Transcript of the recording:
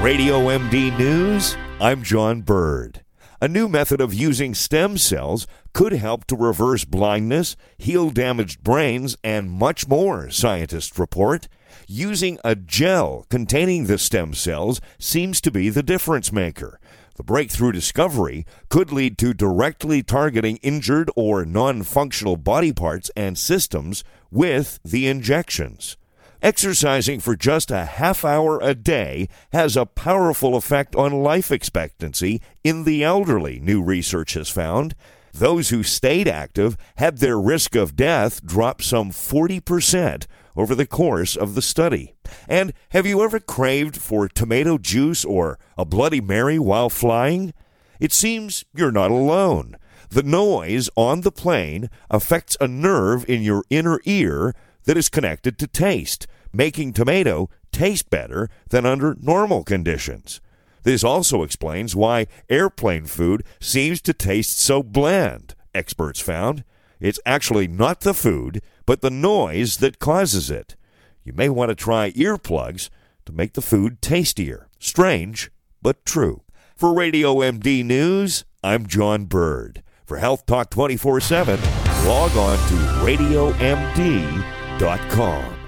Radio MD News, I'm John Bird. A new method of using stem cells could help to reverse blindness, heal damaged brains, and much more, scientists report. Using a gel containing the stem cells seems to be the difference maker. The breakthrough discovery could lead to directly targeting injured or non-functional body parts and systems with the injections. Exercising for just a half hour a day has a powerful effect on life expectancy in the elderly, new research has found. Those who stayed active had their risk of death drop some 40% over the course of the study. And have you ever craved for tomato juice or a Bloody Mary while flying? It seems you're not alone. The noise on the plane affects a nerve in your inner ear that is connected to taste, making tomato taste better than under normal conditions. This also explains why airplane food seems to taste so bland, experts found. It's actually not the food, but the noise that causes it. You may want to try earplugs to make the food tastier. Strange, but true. For Radio MD News, I'm John Bird. For Health Talk 24/7, log on to RadioMD.com.